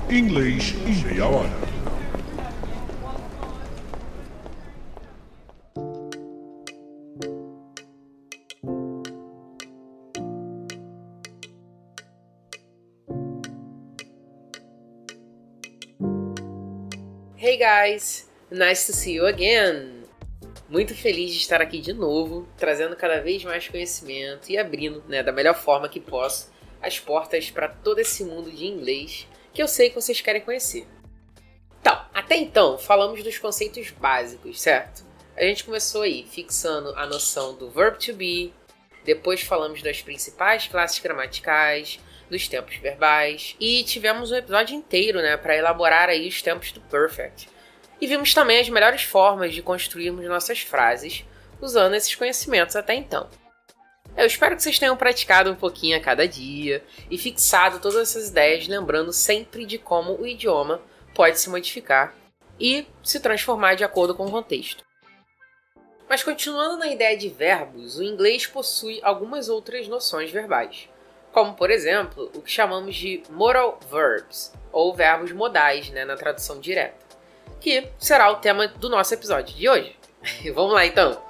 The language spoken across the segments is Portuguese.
Inglês em meia hora. Hey guys, nice to see you again. Muito feliz de estar aqui de novo, trazendo cada vez mais conhecimento e abrindo, da melhor forma que posso, as portas para todo esse mundo de inglês que eu sei que vocês querem conhecer. Então, até então, falamos dos conceitos básicos, certo? A gente começou aí fixando a noção do verb to be, depois falamos das principais classes gramaticais, dos tempos verbais, e tivemos um episódio inteiro, para elaborar aí os tempos do perfect. E vimos também as melhores formas de construirmos nossas frases usando esses conhecimentos até então. Eu espero que vocês tenham praticado um pouquinho a cada dia e fixado todas essas ideias, lembrando sempre de como o idioma pode se modificar e se transformar de acordo com o contexto. Mas continuando na ideia de verbos, o inglês possui algumas outras noções verbais, como, por exemplo, o que chamamos de modal verbs, ou verbos modais, na tradução direta, que será o tema do nosso episódio de hoje. Vamos lá, então!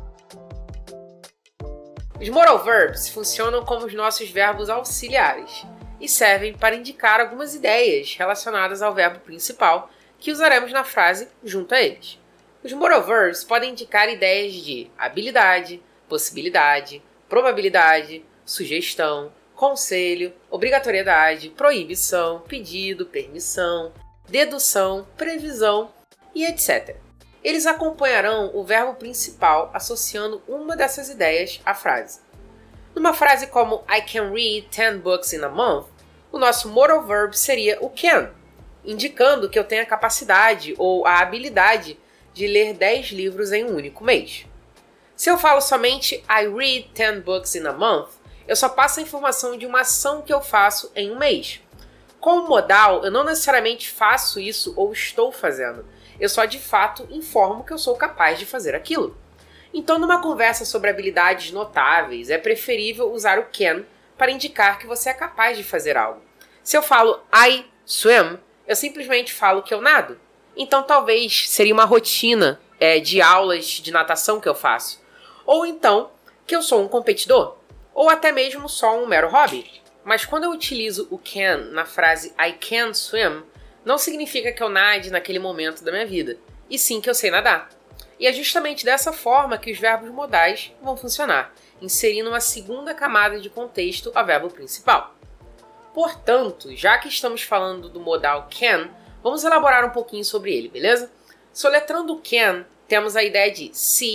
Os modal verbs funcionam como os nossos verbos auxiliares e servem para indicar algumas ideias relacionadas ao verbo principal que usaremos na frase junto a eles. Os modal verbs podem indicar ideias de habilidade, possibilidade, probabilidade, sugestão, conselho, obrigatoriedade, proibição, pedido, permissão, dedução, previsão e etc. Eles acompanharão o verbo principal associando uma dessas ideias à frase. Numa frase como I can read 10 books in a month, o nosso modal verb seria o can, indicando que eu tenho a capacidade ou a habilidade de ler 10 livros em um único mês. Se eu falo somente I read 10 books in a month, eu só passo a informação de uma ação que eu faço em um mês. Com o modal, eu não necessariamente faço isso ou estou fazendo. Eu só de fato informo que eu sou capaz de fazer aquilo. Então, numa conversa sobre habilidades notáveis, é preferível usar o can para indicar que você é capaz de fazer algo. Se eu falo I swim, eu simplesmente falo que eu nado. Então, talvez seria uma rotina de aulas de natação que eu faço. Ou então, que eu sou um competidor. Ou até mesmo só um mero hobby. Mas quando eu utilizo o can na frase I can swim, não significa que eu nade naquele momento da minha vida, e sim que eu sei nadar. E é justamente dessa forma que os verbos modais vão funcionar, inserindo uma segunda camada de contexto ao verbo principal. Portanto, já que estamos falando do modal can, vamos elaborar um pouquinho sobre ele, beleza? Soletrando can, temos a ideia de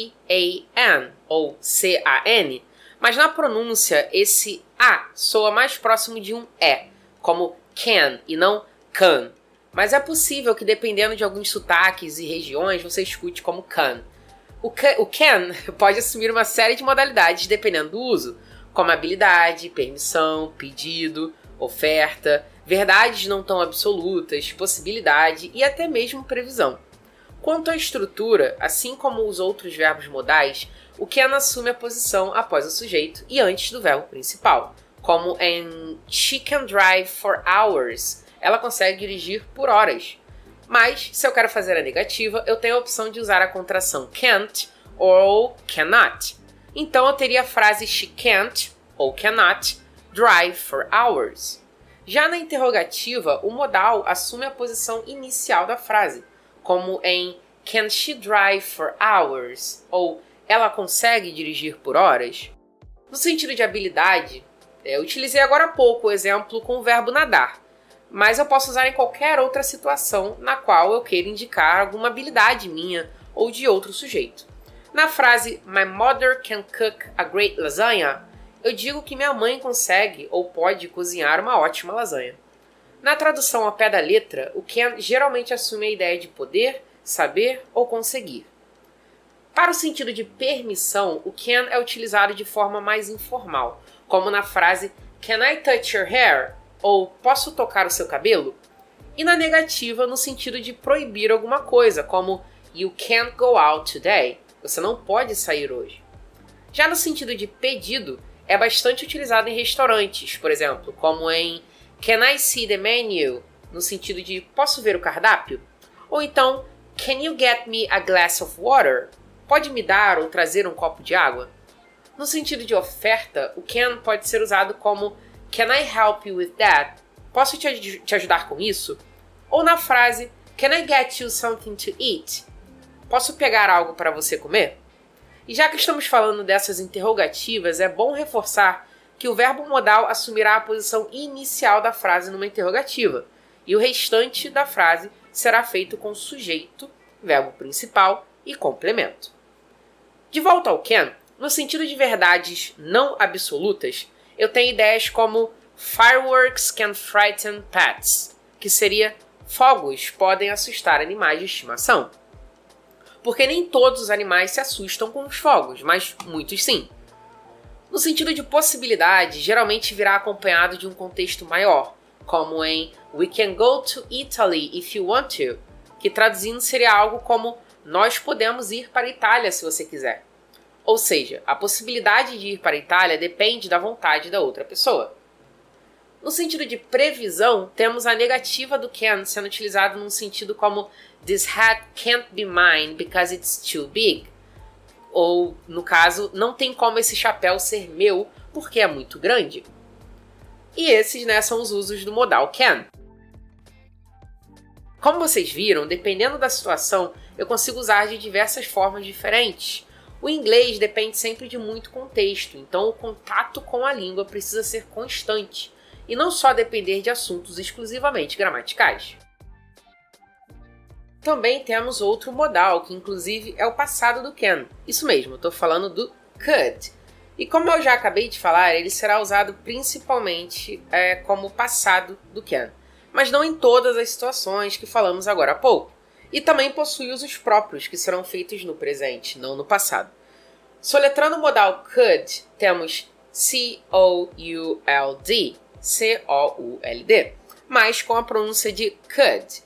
C-A-N, ou C-A-N, mas na pronúncia esse A soa mais próximo de um E, como can e não can. Mas é possível que, dependendo de alguns sotaques e regiões, você escute como can. O can pode assumir uma série de modalidades dependendo do uso, como habilidade, permissão, pedido, oferta, verdades não tão absolutas, possibilidade e até mesmo previsão. Quanto à estrutura, assim como os outros verbos modais, o can assume a posição após o sujeito e antes do verbo principal, como em She can drive for hours. Ela consegue dirigir por horas. Mas, se eu quero fazer a negativa, eu tenho a opção de usar a contração can't ou cannot. Então eu teria a frase She can't ou cannot drive for hours. Já na interrogativa, o modal assume a posição inicial da frase, como em Can she drive for hours? Ou ela consegue dirigir por horas? No sentido de habilidade, eu utilizei agora há pouco o exemplo com o verbo nadar, mas eu posso usar em qualquer outra situação na qual eu queira indicar alguma habilidade minha ou de outro sujeito. Na frase My mother can cook a great lasagna, eu digo que minha mãe consegue ou pode cozinhar uma ótima lasanha. Na tradução ao pé da letra, o can geralmente assume a ideia de poder, saber ou conseguir. Para o sentido de permissão, o can é utilizado de forma mais informal, como na frase Can I touch your hair? Ou posso tocar o seu cabelo? E na negativa, no sentido de proibir alguma coisa, como You can't go out today. Você não pode sair hoje. Já no sentido de pedido, é bastante utilizado em restaurantes, por exemplo, como em Can I see the menu? no sentido de posso ver o cardápio? Ou então, can you get me a glass of water? Pode me dar ou trazer um copo de água? No sentido de oferta, o can pode ser usado como can I help you with that? Posso te ajudar com isso? Ou na frase can I get you something to eat? Posso pegar algo para você comer? E já que estamos falando dessas interrogativas, é bom reforçar que o verbo modal assumirá a posição inicial da frase numa interrogativa, e o restante da frase será feito com sujeito, verbo principal e complemento. De volta ao can, no sentido de verdades não absolutas, eu tenho ideias como fireworks can frighten pets, que seria fogos podem assustar animais de estimação. Porque nem todos os animais se assustam com os fogos, mas muitos sim. No sentido de possibilidade, geralmente virá acompanhado de um contexto maior, como em We can go to Italy if you want to, que traduzindo seria algo como nós podemos ir para a Itália se você quiser. Ou seja, a possibilidade de ir para a Itália depende da vontade da outra pessoa. No sentido de previsão, temos a negativa do can sendo utilizado num sentido como This hat can't be mine because it's too big. Ou, no caso, não tem como esse chapéu ser meu porque é muito grande. E esses, são os usos do modal can. Como vocês viram, dependendo da situação, eu consigo usar de diversas formas diferentes. O inglês depende sempre de muito contexto, então o contato com a língua precisa ser constante, e não só depender de assuntos exclusivamente gramaticais. Também temos outro modal, que inclusive é o passado do can. Isso mesmo, estou falando do could. E como eu já acabei de falar, ele será usado principalmente como passado do can, mas não em todas as situações que falamos agora há pouco. E também possui usos próprios, que serão feitos no presente, não no passado. Soletrando o modal could, temos C-O-U-L-D, C-O-U-L-D, mas com a pronúncia de could.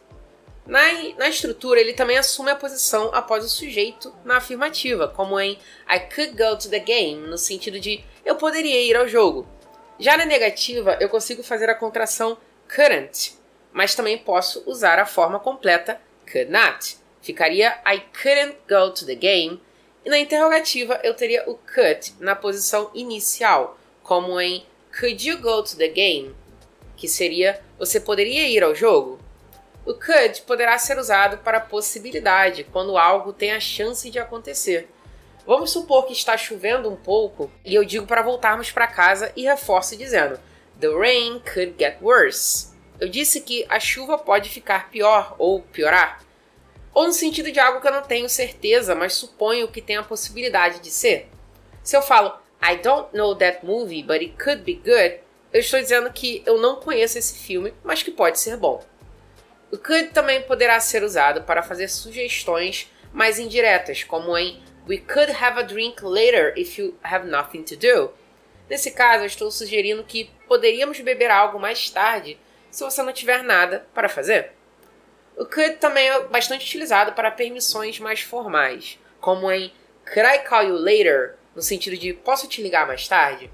Na estrutura, ele também assume a posição após o sujeito na afirmativa, como em I could go to the game, no sentido de eu poderia ir ao jogo. Já na negativa, eu consigo fazer a contração couldn't, mas também posso usar a forma completa could not. Ficaria I couldn't go to the game. E na interrogativa, eu teria o could na posição inicial, como em could you go to the game? Que seria você poderia ir ao jogo? O could poderá ser usado para possibilidade, quando algo tem a chance de acontecer. Vamos supor que está chovendo um pouco e eu digo para voltarmos para casa e reforço dizendo The rain could get worse. Eu disse que a chuva pode ficar pior ou piorar. Ou no sentido de algo que eu não tenho certeza, mas suponho que tem a possibilidade de ser. Se eu falo I don't know that movie, but it could be good, eu estou dizendo que eu não conheço esse filme, mas que pode ser bom. O could também poderá ser usado para fazer sugestões mais indiretas, como em We could have a drink later if you have nothing to do. Nesse caso, eu estou sugerindo que poderíamos beber algo mais tarde se você não tiver nada para fazer. O could também é bastante utilizado para permissões mais formais, como em Could I call you later? No sentido de posso te ligar mais tarde?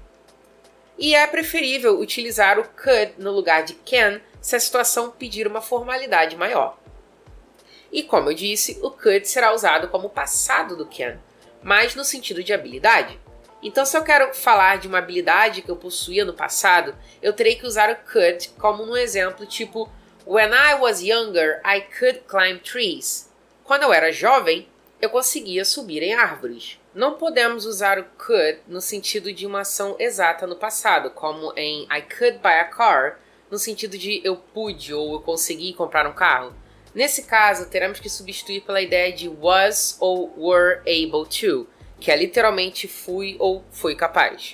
E é preferível utilizar o could no lugar de can se a situação pedir uma formalidade maior. E como eu disse, o could será usado como passado do can, mas no sentido de habilidade. Então, se eu quero falar de uma habilidade que eu possuía no passado, eu terei que usar o could como num exemplo tipo When I was younger, I could climb trees. Quando eu era jovem, eu conseguia subir em árvores. Não podemos usar o could no sentido de uma ação exata no passado, como em I could buy a car, no sentido de eu pude ou eu consegui comprar um carro. Nesse caso, teremos que substituir pela ideia de was ou were able to, que é literalmente fui ou fui capaz.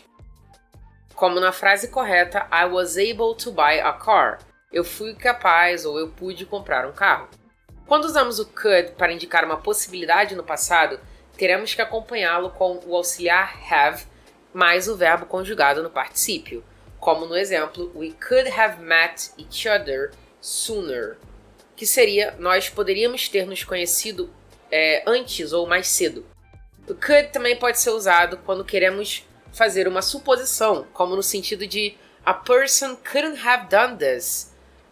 Como na frase correta, I was able to buy a car. Eu fui capaz ou eu pude comprar um carro. Quando usamos o could para indicar uma possibilidade no passado, teremos que acompanhá-lo com o auxiliar have mais o verbo conjugado no particípio, como no exemplo We could have met each other sooner, que seria nós poderíamos ter nos conhecido antes ou mais cedo. O could também pode ser usado quando queremos fazer uma suposição, como no sentido de A person couldn't have done this.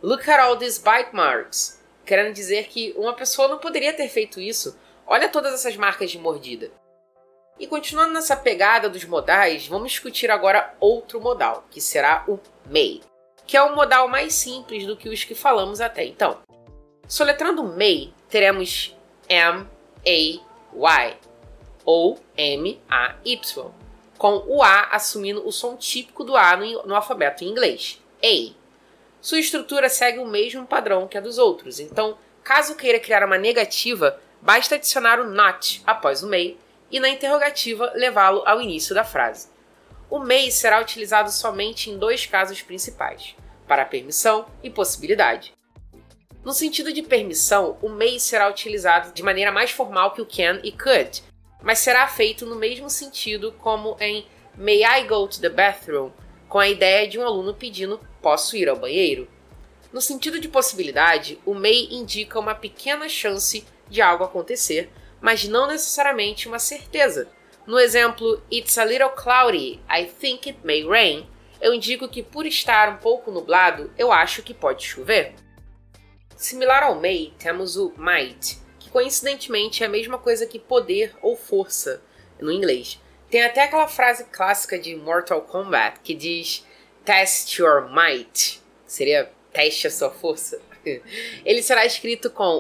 Look at all these bite marks. Querendo dizer que uma pessoa não poderia ter feito isso. Olha todas essas marcas de mordida. E continuando nessa pegada dos modais, vamos discutir agora outro modal, que será o may, que é um modal mais simples do que os que falamos até então. Soletrando may, teremos M-A-Y ou M-A-Y, com o A assumindo o som típico do A no alfabeto em inglês, A. Sua estrutura segue o mesmo padrão que a dos outros, então, caso queira criar uma negativa, basta adicionar o not após o may e na interrogativa levá-lo ao início da frase. O may será utilizado somente em dois casos principais, para permissão e possibilidade. No sentido de permissão, o may será utilizado de maneira mais formal que o can e could, mas será feito no mesmo sentido como em May I go to the bathroom, com a ideia de um aluno pedindo posso ir ao banheiro. No sentido de possibilidade, o may indica uma pequena chance de algo acontecer, mas não necessariamente uma certeza. No exemplo, It's a little cloudy, I think it may rain, eu indico que por estar um pouco nublado, eu acho que pode chover. Similar ao may, temos o might, que coincidentemente é a mesma coisa que poder ou força no inglês. Tem até aquela frase clássica de Mortal Kombat que diz Test your might, seria teste a sua força. Ele será escrito com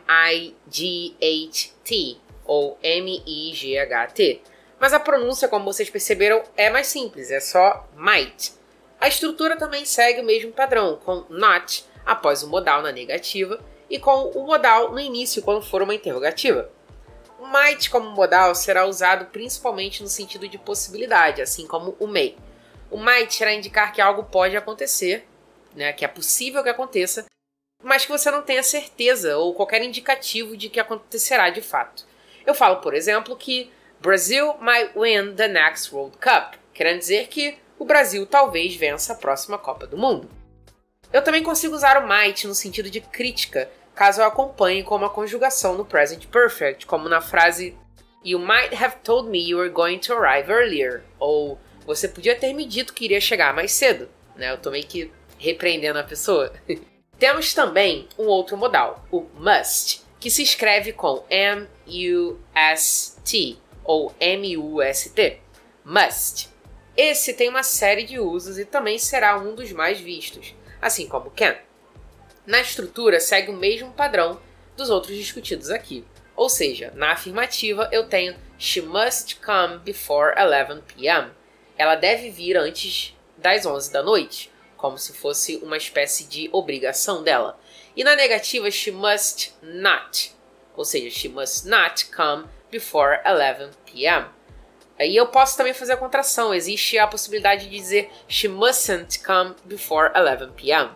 M-I-G-H-T ou M-I-G-H-T, mas a pronúncia, como vocês perceberam, é mais simples, é só might. A estrutura também segue o mesmo padrão, com not após o modal na negativa e com o modal no início quando for uma interrogativa. O might como modal será usado principalmente no sentido de possibilidade, assim como o may. O might irá indicar que algo pode acontecer, né, que é possível que aconteça, mas que você não tenha certeza ou qualquer indicativo de que acontecerá de fato. Eu falo, por exemplo, que Brazil might win the next World Cup, querendo dizer que o Brasil talvez vença a próxima Copa do Mundo. Eu também consigo usar o might no sentido de crítica, caso eu acompanhe com uma conjugação no present perfect, como na frase You might have told me you were going to arrive earlier, ou você podia ter me dito que iria chegar mais cedo, né? Eu tô meio que repreendendo a pessoa. Temos também um outro modal, o must, que se escreve com M-U-S-T ou M-U-S-T. Must. Esse tem uma série de usos e também será um dos mais vistos, assim como can. Na estrutura segue o mesmo padrão dos outros discutidos aqui. Ou seja, na afirmativa eu tenho She must come before 11 p.m. Ela deve vir antes das 11 da noite, como se fosse uma espécie de obrigação dela. E na negativa, she must not, ou seja, she must not come before 11 p.m. Aí eu posso também fazer a contração, existe a possibilidade de dizer she mustn't come before 11 p.m.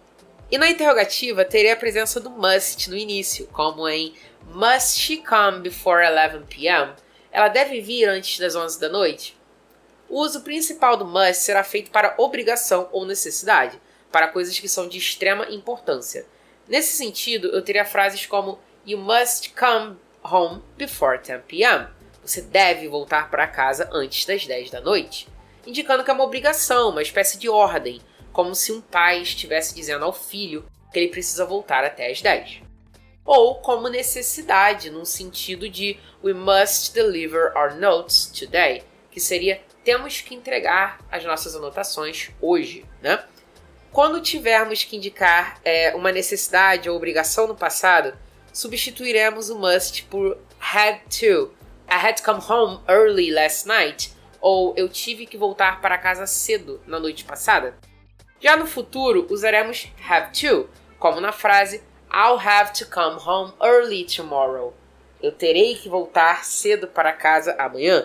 E na interrogativa, teria a presença do must no início, como em Must she come before 11 p.m.? Ela deve vir antes das 11 da noite? O uso principal do must será feito para obrigação ou necessidade, para coisas que são de extrema importância. Nesse sentido, eu teria frases como You must come home before 10 p.m. Você deve voltar para casa antes das 10 da noite, indicando que é uma obrigação, uma espécie de ordem, como se um pai estivesse dizendo ao filho que ele precisa voltar até as 10. Ou como necessidade, num sentido de We must deliver our notes today, que seria temos que entregar as nossas anotações hoje, né? Quando tivermos que indicar uma necessidade ou obrigação no passado, substituiremos o must por had to. I had to come home early last night, ou eu tive que voltar para casa cedo na noite passada. Já no futuro, usaremos have to, como na frase I'll have to come home early tomorrow. Eu terei que voltar cedo para casa amanhã.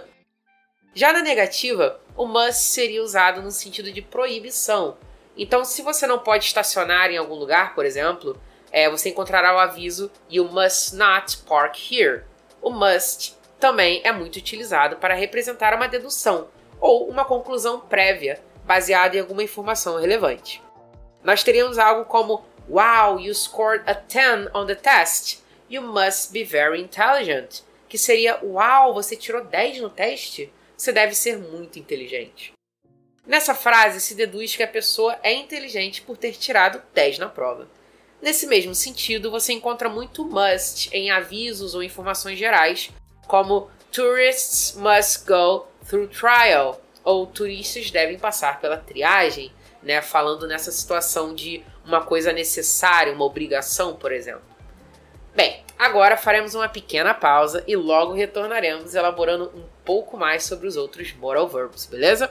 Já na negativa, o must seria usado no sentido de proibição. Então, se você não pode estacionar em algum lugar, por exemplo, você encontrará o aviso You must not park here. O must também é muito utilizado para representar uma dedução ou uma conclusão prévia baseada em alguma informação relevante. Nós teríamos algo como Wow, you scored a 10 on the test. You must be very intelligent. Que seria, uau, você tirou 10 no teste? Você deve ser muito inteligente. Nessa frase se deduz que a pessoa é inteligente por ter tirado 10 na prova. Nesse mesmo sentido, você encontra muito must em avisos ou informações gerais, como tourists must go through trial, ou turistas devem passar pela triagem, né, falando nessa situação de uma coisa necessária, uma obrigação, por exemplo. Bem, agora faremos uma pequena pausa e logo retornaremos elaborando um pouco mais sobre os outros modal verbs, beleza?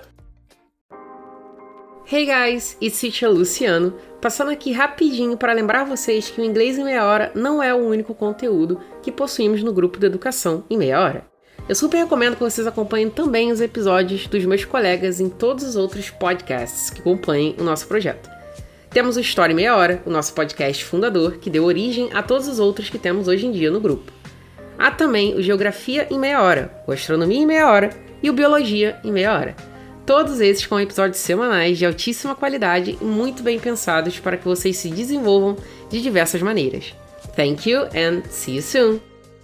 Hey guys, it's Teacher Luciano, passando aqui rapidinho para lembrar vocês que o Inglês em Meia Hora não é o único conteúdo que possuímos no grupo de Educação em Meia Hora. Eu super recomendo que vocês acompanhem também os episódios dos meus colegas em todos os outros podcasts que acompanhem o nosso projeto. Temos o História em Meia Hora, o nosso podcast fundador, que deu origem a todos os outros que temos hoje em dia no grupo. Há também o Geografia em Meia Hora, o Astronomia em Meia Hora e o Biologia em Meia Hora. Todos esses com episódios semanais de altíssima qualidade e muito bem pensados para que vocês se desenvolvam de diversas maneiras. Thank you and see you soon!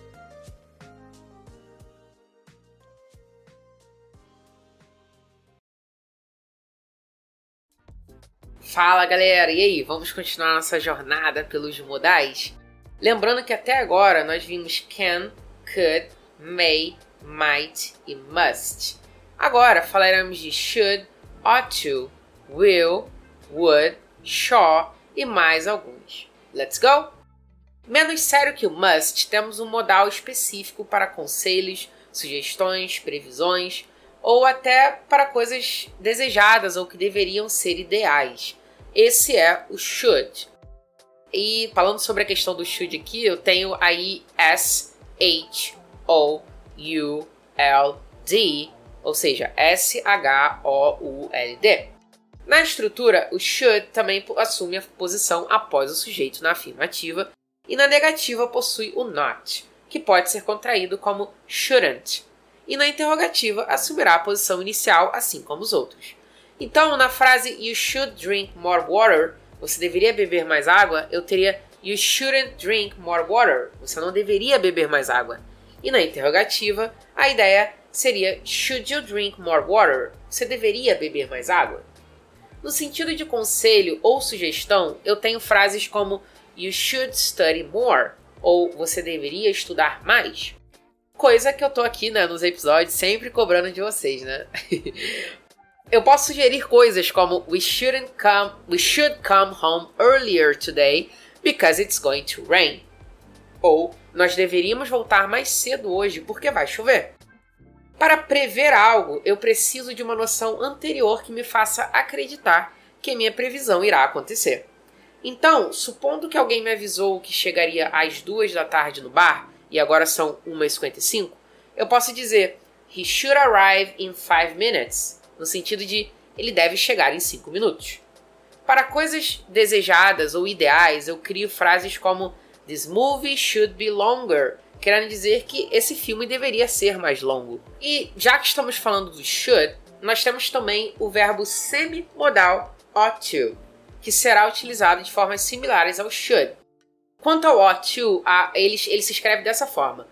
Fala galera, e aí, vamos continuar nossa jornada pelos modais? Lembrando que até agora nós vimos can, could, may, might e must. Agora falaremos de should, ought to, will, would, shall e mais alguns. Let's go! Menos sério que o must, temos um modal específico para conselhos, sugestões, previsões ou até para coisas desejadas ou que deveriam ser ideais. Esse é o should. E falando sobre a questão do should aqui, eu tenho aí S-H-O-U-L-D, ou seja, S-H-O-U-L-D. Na estrutura, o should também assume a posição após o sujeito na afirmativa e na negativa possui o not, que pode ser contraído como shouldn't. E na interrogativa assumirá a posição inicial, assim como os outros. Então, na frase you should drink more water, você deveria beber mais água, eu teria you shouldn't drink more water, você não deveria beber mais água. E na interrogativa, a ideia seria should you drink more water, você deveria beber mais água. No sentido de conselho ou sugestão, eu tenho frases como you should study more, ou você deveria estudar mais. Coisa que eu tô aqui, né, nos episódios sempre cobrando de vocês, né? Eu posso sugerir coisas como we should come home earlier today because it's going to rain. Ou nós deveríamos voltar mais cedo hoje porque vai chover. Para prever algo, eu preciso de uma noção anterior que me faça acreditar que minha previsão irá acontecer. Então, supondo que alguém me avisou que chegaria às 2 da tarde no bar, e agora são 1h55, eu posso dizer he should arrive in 5 minutes. No sentido de ele deve chegar em 5 minutos. Para coisas desejadas ou ideais, eu crio frases como this movie should be longer, querendo dizer que esse filme deveria ser mais longo. E já que estamos falando do should, nós temos também o verbo semimodal ought to, que será utilizado de formas similares ao should. Quanto ao ought to, ele se escreve dessa forma: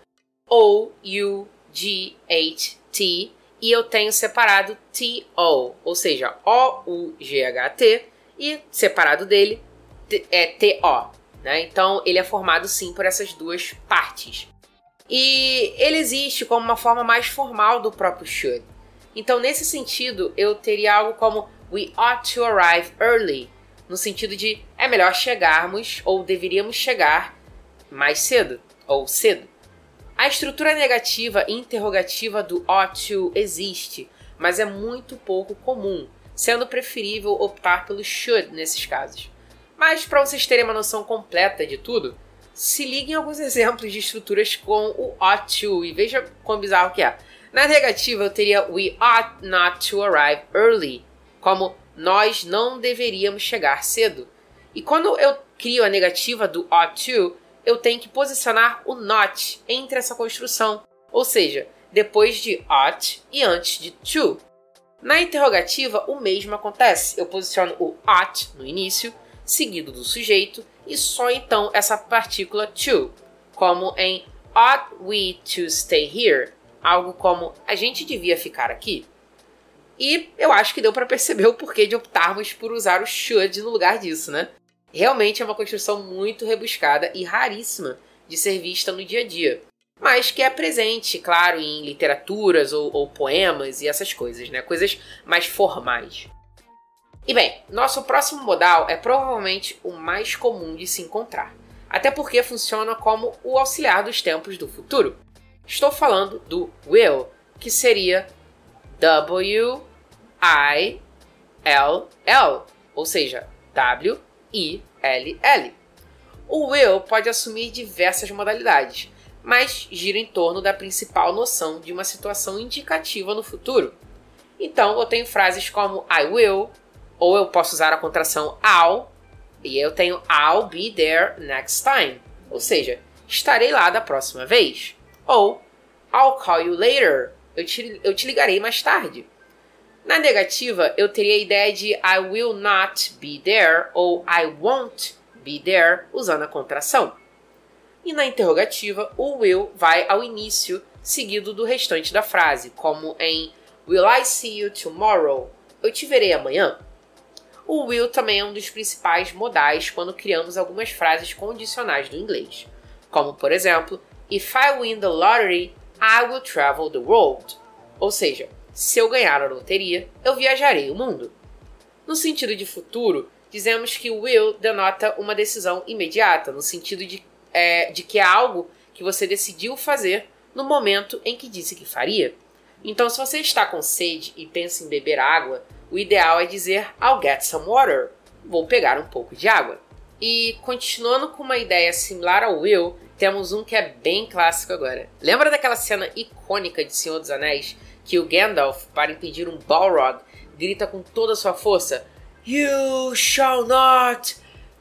O-U-G-H-T, e eu tenho separado T-O, ou seja, O-U-G-H-T, e separado dele é T-O. Né? Então, ele é formado sim por essas duas partes. E ele existe como uma forma mais formal do próprio should. Então, nesse sentido, eu teria algo como we ought to arrive early, no sentido de é melhor chegarmos ou deveríamos chegar mais cedo ou cedo. A estrutura negativa e interrogativa do ought to existe, mas é muito pouco comum, sendo preferível optar pelo should nesses casos. Mas para vocês terem uma noção completa de tudo, se liguem a alguns exemplos de estruturas com o ought to e veja quão bizarro que é. Na negativa eu teria we ought not to arrive early, como nós não deveríamos chegar cedo. E quando eu crio a negativa do ought to, eu tenho que posicionar o not entre essa construção, ou seja, depois de ought e antes de to. Na interrogativa, o mesmo acontece. Eu posiciono o ought no início, seguido do sujeito, e só então essa partícula to, como em ought we to stay here, algo como a gente devia ficar aqui. E eu acho que deu para perceber o porquê de optarmos por usar o should no lugar disso, né? Realmente é uma construção muito rebuscada e raríssima de ser vista no dia a dia, mas que é presente, claro, em literaturas ou poemas e essas coisas, né? Coisas mais formais. E bem, nosso próximo modal é provavelmente o mais comum de se encontrar, até porque funciona como o auxiliar dos tempos do futuro. Estou falando do will, que seria W-I-L-L, ou seja, W-I-L-L. O will pode assumir diversas modalidades, mas gira em torno da principal noção de uma situação indicativa no futuro. Então, eu tenho frases como I will, ou eu posso usar a contração I'll, e eu tenho I'll be there next time, ou seja, estarei lá da próxima vez. Ou I'll call you later, eu te ligarei mais tarde. Na negativa, eu teria a ideia de I will not be there ou I won't be there, usando a contração. E na interrogativa, o will vai ao início, seguido do restante da frase, como em Will I see you tomorrow? Eu te verei amanhã. O will também é um dos principais modais quando criamos algumas frases condicionais do inglês, como por exemplo, If I win the lottery, I will travel the world. Ou seja, se eu ganhar a loteria, eu viajarei o mundo. No sentido de futuro, dizemos que o will denota uma decisão imediata, no sentido de que é algo que você decidiu fazer no momento em que disse que faria. Então, se você está com sede e pensa em beber água, o ideal é dizer I'll get some water. Vou pegar um pouco de água. E, continuando com uma ideia similar ao will, temos um que é bem clássico agora. Lembra daquela cena icônica de Senhor dos Anéis, que o Gandalf, para impedir um Balrog, grita com toda a sua força You shall not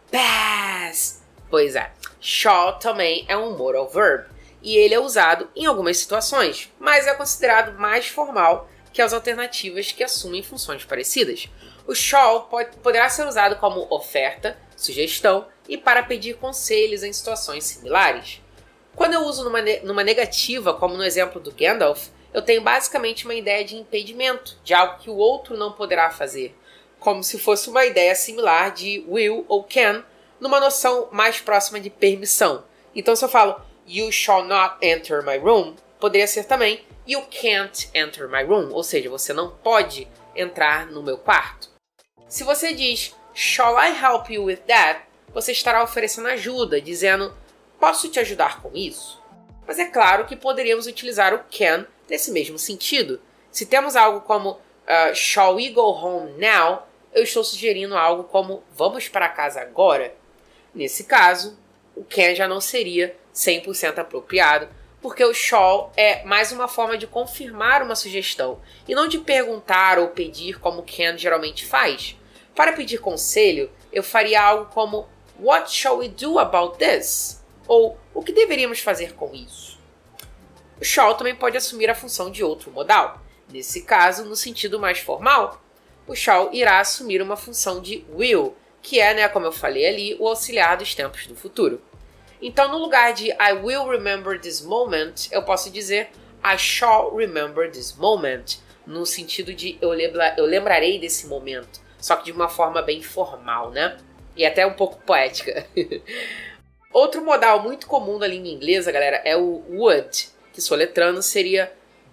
pass. Pois é, shall também é um modal verb, e ele é usado em algumas situações, mas é considerado mais formal que as alternativas que assumem funções parecidas. O shall poderá ser usado como oferta, sugestão e para pedir conselhos em situações similares. Quando eu uso numa negativa, como no exemplo do Gandalf, eu tenho basicamente uma ideia de impedimento, de algo que o outro não poderá fazer, como se fosse uma ideia similar de will ou can, numa noção mais próxima de permissão. Então, se eu falo You shall not enter my room, poderia ser também You can't enter my room, ou seja, você não pode entrar no meu quarto. Se você diz Shall I help you with that, você estará oferecendo ajuda, dizendo Posso te ajudar com isso? Mas é claro que poderíamos utilizar o can nesse mesmo sentido. Se temos algo como Shall we go home now? Eu estou sugerindo algo como Vamos para casa agora? Nesse caso, o can já não seria 100% apropriado, porque o shall é mais uma forma de confirmar uma sugestão e não de perguntar ou pedir como o can geralmente faz. Para pedir conselho, eu faria algo como What shall we do about this? Ou o que deveríamos fazer com isso? O shall também pode assumir a função de outro modal. Nesse caso, no sentido mais formal, o shall irá assumir uma função de will, que é, como eu falei ali, o auxiliar dos tempos do futuro. Então, no lugar de I will remember this moment, eu posso dizer I shall remember this moment, no sentido de eu lembrarei desse momento, só que de uma forma bem formal, né? E até um pouco poética. Outro modal muito comum da língua inglesa, galera, é o would, que soletrando seria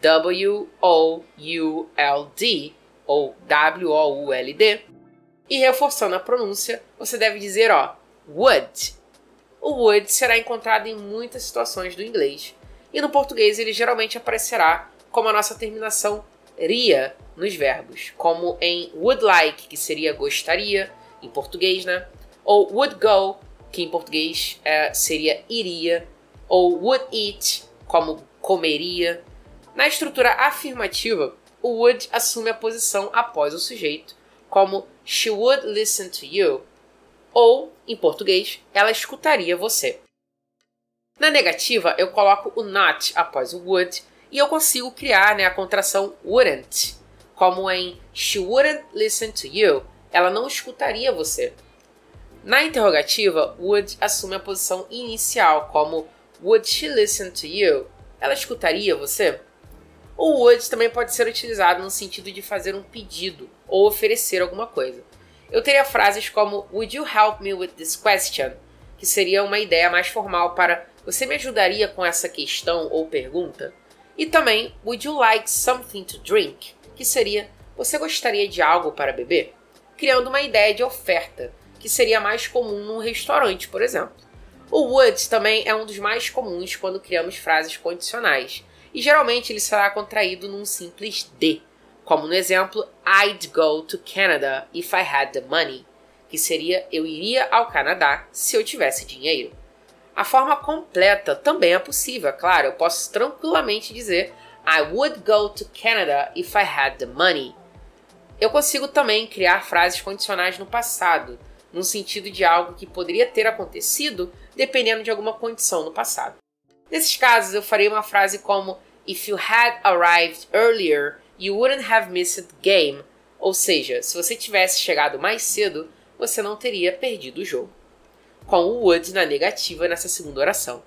W-O-U-L-D ou W-O-U-L-D. E reforçando a pronúncia, você deve dizer, would. O would será encontrado em muitas situações do inglês. E no português ele geralmente aparecerá como a nossa terminação ria nos verbos. Como em would like, que seria gostaria, em português, né? Ou would go, que em português seria iria. Ou would eat, como comeria. Na estrutura afirmativa, o would assume a posição após o sujeito, como She would listen to you. Ou, em português, ela escutaria você. Na negativa, eu coloco o not após o would e eu consigo criar a contração wouldn't, como em She wouldn't listen to you. Ela não escutaria você. Na interrogativa, would assume a posição inicial, como Would she listen to you? Ela escutaria você? O would também pode ser utilizado no sentido de fazer um pedido ou oferecer alguma coisa. Eu teria frases como Would you help me with this question? Que seria uma ideia mais formal para você me ajudaria com essa questão ou pergunta? E também Would you like something to drink? Que seria você gostaria de algo para beber? Criando uma ideia de oferta, que seria mais comum num restaurante, por exemplo. O would também é um dos mais comuns quando criamos frases condicionais, e geralmente ele será contraído num simples de, como no exemplo I'd go to Canada if I had the money, que seria eu iria ao Canadá se eu tivesse dinheiro. A forma completa também é possível, claro, eu posso tranquilamente dizer I would go to Canada if I had the money. Eu consigo também criar frases condicionais no passado, no sentido de algo que poderia ter acontecido dependendo de alguma condição no passado. Nesses casos, eu farei uma frase como If you had arrived earlier, you wouldn't have missed the game. Ou seja, se você tivesse chegado mais cedo, você não teria perdido o jogo. Com o would na negativa nessa segunda oração.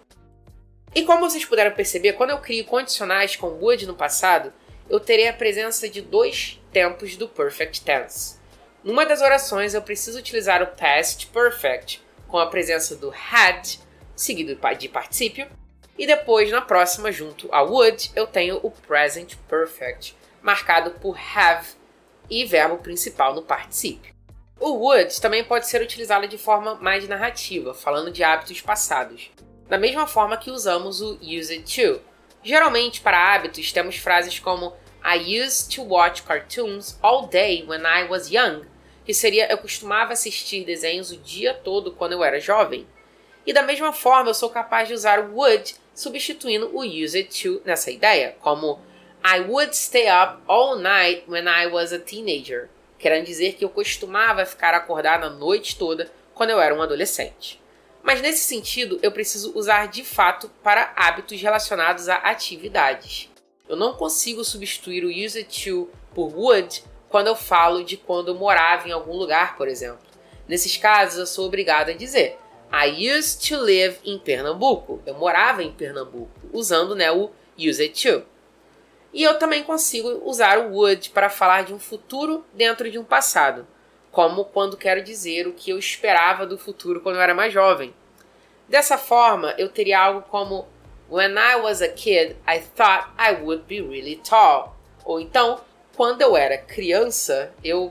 E como vocês puderam perceber, quando eu crio condicionais com would no passado, eu terei a presença de dois tempos do perfect tense. Numa das orações, eu preciso utilizar o past perfect, com a presença do had, seguido de particípio, e depois, na próxima, junto ao would, eu tenho o present perfect, marcado por have e verbo principal no particípio. O would também pode ser utilizado de forma mais narrativa, falando de hábitos passados, da mesma forma que usamos o used to. Geralmente, para hábitos, temos frases como I used to watch cartoons all day when I was young, que seria eu costumava assistir desenhos o dia todo quando eu era jovem. E da mesma forma, eu sou capaz de usar o would substituindo o used to nessa ideia, como I would stay up all night when I was a teenager, querendo dizer que eu costumava ficar acordado a noite toda quando eu era um adolescente. Mas nesse sentido, eu preciso usar de fato para hábitos relacionados a atividades. Eu não consigo substituir o used to por would quando eu falo de quando eu morava em algum lugar, por exemplo. Nesses casos, eu sou obrigado a dizer I used to live in Pernambuco. Eu morava em Pernambuco, usando o used to. E eu também consigo usar o would para falar de um futuro dentro de um passado, como quando quero dizer o que eu esperava do futuro quando eu era mais jovem. Dessa forma, eu teria algo como When I was a kid, I thought I would be really tall. Ou então, quando eu era criança, eu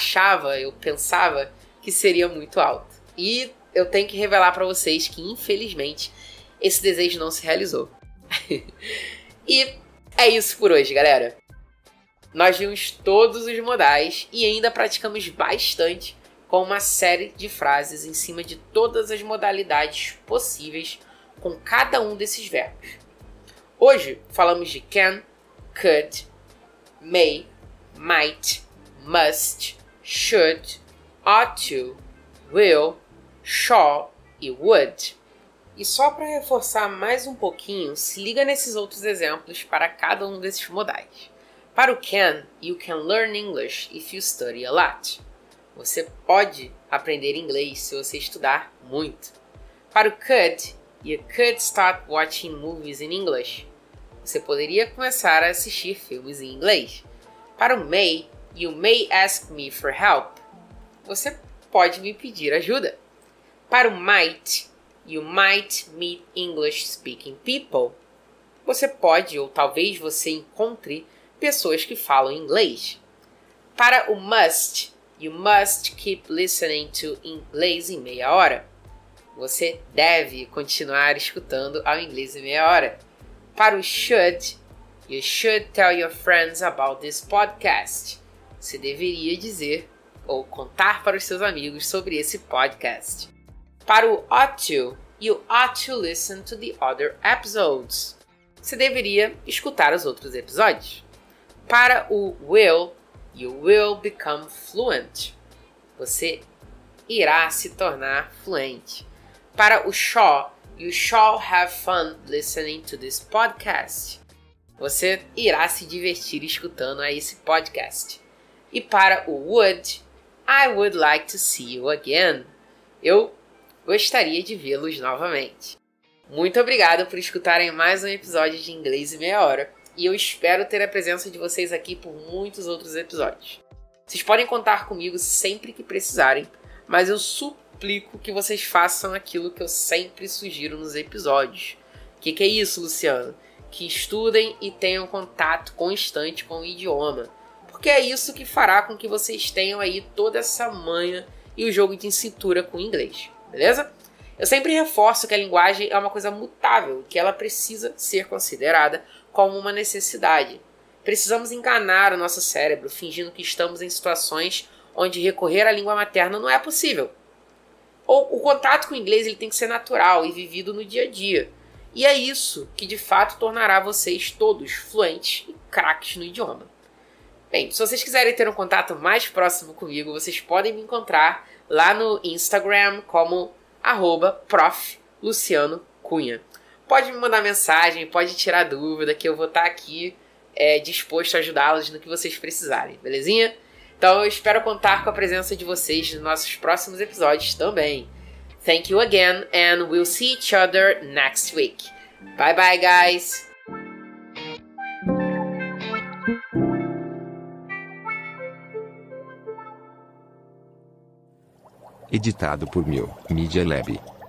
pensava que seria muito alto. E eu tenho que revelar para vocês que, infelizmente, esse desejo não se realizou. E é isso por hoje, galera. Nós vimos todos os modais e ainda praticamos bastante com uma série de frases em cima de todas as modalidades possíveis com cada um desses verbos. Hoje falamos de can, could, may, might, must, should, ought to, will, shall e would. E só para reforçar mais um pouquinho, se liga nesses outros exemplos para cada um desses modais. Para o can, you can learn English if you study a lot. Você pode aprender inglês se você estudar muito. Para o could, you could start watching movies in English. Você poderia começar a assistir filmes em inglês. Para o may, you may ask me for help. Você pode me pedir ajuda. Para o might, you might meet English speaking people. Você pode, ou talvez você encontre, pessoas que falam inglês. Para o must, you must keep listening to inglês em meia hora. Você deve continuar escutando ao inglês em meia hora. Para o should, you should tell your friends about this podcast. Você deveria dizer ou contar para os seus amigos sobre esse podcast. Para o ought to, you ought to listen to the other episodes. Você deveria escutar os outros episódios. Para o will, you will become fluent. Você irá se tornar fluente. Para o shall, you shall have fun listening to this podcast. Você irá se divertir escutando a esse podcast. E para o would, I would like to see you again. Eu gostaria de vê-los novamente. Muito obrigado por escutarem mais um episódio de Inglês em Meia Hora. e eu espero ter a presença de vocês aqui por muitos outros episódios. Vocês podem contar comigo sempre que precisarem, mas eu suplico que vocês façam aquilo que eu sempre sugiro nos episódios. O que é isso, Luciano? Que estudem e tenham contato constante com o idioma, porque é isso que fará com que vocês tenham aí toda essa manha e o jogo de cintura com o inglês, beleza? Eu sempre reforço que a linguagem é uma coisa mutável, que ela precisa ser considerada como uma necessidade. Precisamos enganar o nosso cérebro, fingindo que estamos em situações onde recorrer à língua materna não é possível. O contato com o inglês ele tem que ser natural e vivido no dia a dia. E é isso que de fato tornará vocês todos fluentes e craques no idioma. Bem, se vocês quiserem ter um contato mais próximo comigo, vocês podem me encontrar lá no Instagram como @Prof. Luciano Cunha. Pode me mandar mensagem, pode tirar dúvida, que eu vou estar aqui disposto a ajudá-los no que vocês precisarem, belezinha? Então eu espero contar com a presença de vocês nos nossos próximos episódios também. Thank you again and we'll see each other next week. Bye bye, guys! Editado por Media Lab.